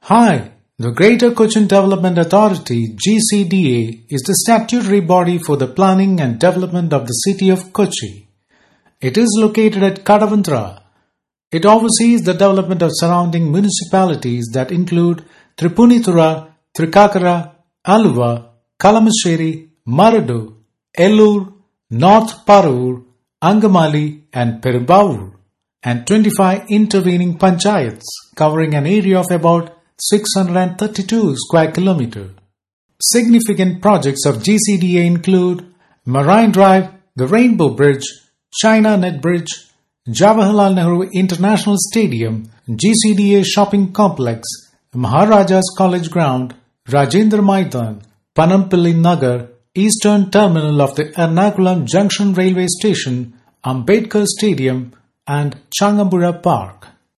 Hi, the Greater Cochin Development Authority (GCDA) is the statutory body for the planning and development of the city of Kochi. It is located at Kadavantra. It oversees the development of surrounding municipalities that include Tripunithura, Trikakara, Aluva, Kalamassery, Maradu, Ellur, North Parur, Angamali and Perumbavoor, and 25 intervening panchayats covering an area of about 632 square kilometers. Significant projects of GCDA include Marine Drive, the Rainbow Bridge, China Net Bridge, Jawaharlal Nehru International Stadium, GCDA Shopping Complex, Maharajas College Ground, Rajendra Maidan, Panampilli Nagar, Eastern Terminal of the Ernakulam Junction Railway Station, Ambedkar Stadium, and Changambura Park.